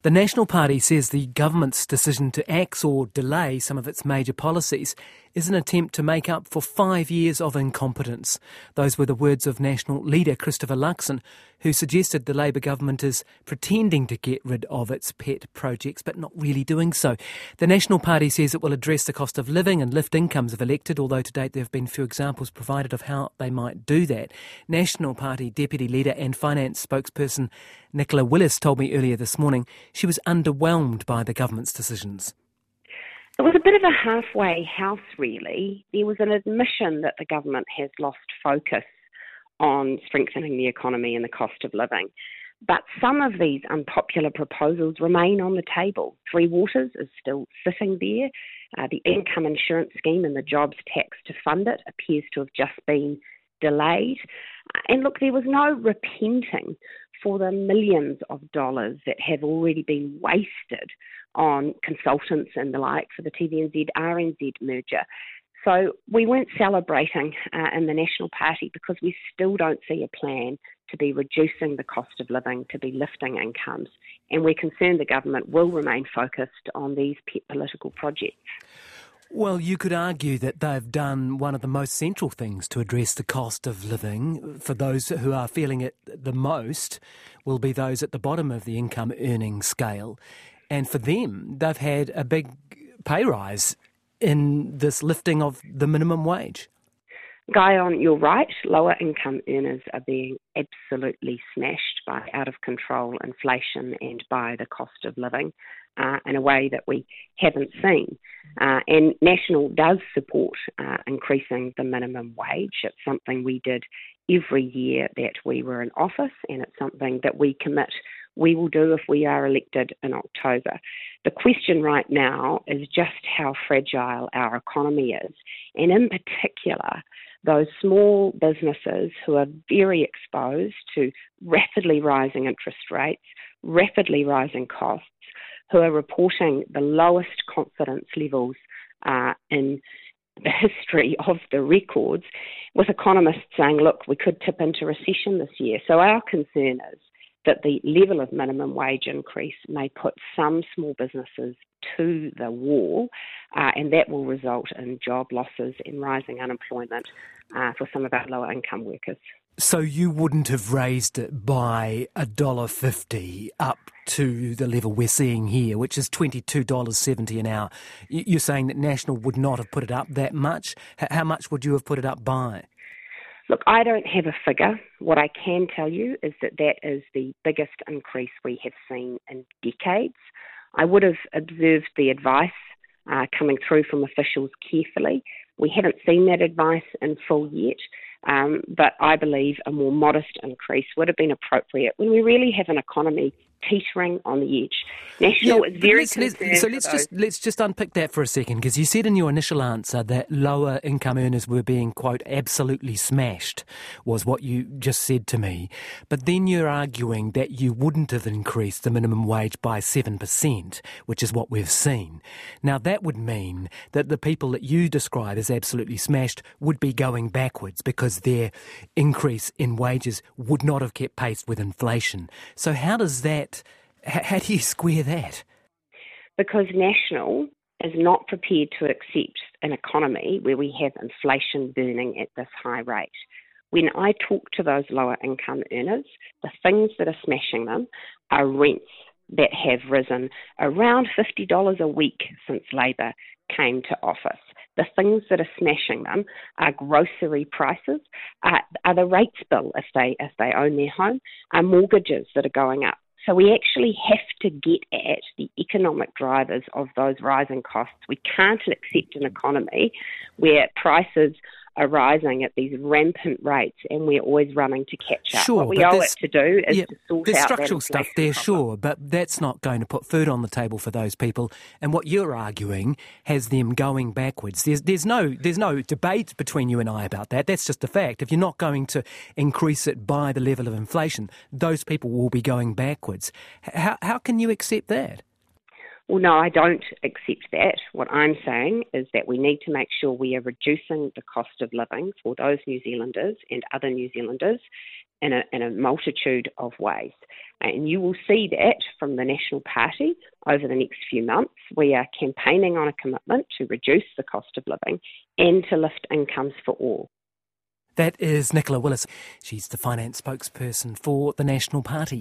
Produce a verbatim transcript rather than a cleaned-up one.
The National Party says the government's decision to axe or delay some of its major policies is an attempt to make up for five years of incompetence. Those were the words of National leader Christopher Luxon, who suggested the Labour government is pretending to get rid of its pet projects, but not really doing so. The National Party says it will address the cost of living and lift incomes if elected, although to date there have been few examples provided of how they might do that. National Party Deputy Leader and Finance spokesperson Nicola Willis told me earlier this morning she was underwhelmed by the government's decisions. It was a bit of a halfway house, really. There was an admission that the government has lost focus on strengthening the economy and the cost of living. But some of these unpopular proposals remain on the table. Three Waters is still sitting there. Uh, the income insurance scheme and the jobs tax to fund it appears to have just been delayed. And look, there was no repenting for the millions of dollars that have already been wasted on consultants and the like for the T V N Z R N Z merger. So we weren't celebrating uh, in the National Party because we still don't see a plan to be reducing the cost of living, to be lifting incomes. And we're concerned the government will remain focused on these pet political projects. Well, you could argue that they've done one of the most central things to address the cost of living. For those who are feeling it the most will be those at the bottom of the income earning scale. And for them, they've had a big pay rise in this lifting of the minimum wage. Guyon, you're right. Lower income earners are being absolutely smashed by out of control inflation and by the cost of living uh, in a way that we haven't seen. Uh, and National does support uh, increasing the minimum wage. It's something we did every year that we were in office, and it's something that we commit we will do if we are elected in October. The question right now is just how fragile our economy is, and in particular, those small businesses who are very exposed to rapidly rising interest rates, rapidly rising costs, who are reporting the lowest confidence levels uh, in the history of the records, with economists saying, look, we could tip into recession this year. So our concern is that the level of minimum wage increase may put some small businesses to the wall, uh, and that will result in job losses and rising unemployment uh, for some of our lower income workers. So you wouldn't have raised it by one dollar fifty up to the level we're seeing here, which is twenty-two dollars seventy an hour. You're saying that National would not have put it up that much? How much would you have put it up by? Look, I don't have a figure. What I can tell you is that that is the biggest increase we have seen in decades. I would have observed the advice uh, coming through from officials carefully. We haven't seen that advice in full yet, um, but I believe a more modest increase would have been appropriate when we really have an economy teetering on the edge. National yeah, is very let's, concerned. Let's, so let's those. just let's just unpick that for a second, because you said in your initial answer that lower income earners were being, quote, absolutely smashed, was what you just said to me. But then you're arguing that you wouldn't have increased the minimum wage by seven percent, which is what we've seen. Now that would mean that the people that you describe as absolutely smashed would be going backwards because their increase in wages would not have kept pace with inflation. So how does that How do you square that? Because National is not prepared to accept an economy where we have inflation burning at this high rate. When I talk to those lower income earners, the things that are smashing them are rents that have risen around fifty dollars a week since Labour came to office. The things that are smashing them are grocery prices, are, are the rates bill if they if they own their home, are mortgages that are going up. So we actually have to get at the economic drivers of those rising costs. We can't accept an economy where prices are rising at these rampant rates and we're always running to catch up. Sure, what we owe it to do is yeah, to sort there's out structural that stuff there, problem. sure, but that's not going to put food on the table for those people. And what you're arguing has them going backwards. There's there's no there's no debate between you and I about that. That's just a fact. If you're not going to increase it by the level of inflation, those people will be going backwards. How how can you accept that? Well, no, I don't accept that. What I'm saying is that we need to make sure we are reducing the cost of living for those New Zealanders and other New Zealanders in a, in a multitude of ways. And you will see that from the National Party over the next few months. We are campaigning on a commitment to reduce the cost of living and to lift incomes for all. That is Nicola Willis. She's the finance spokesperson for the National Party.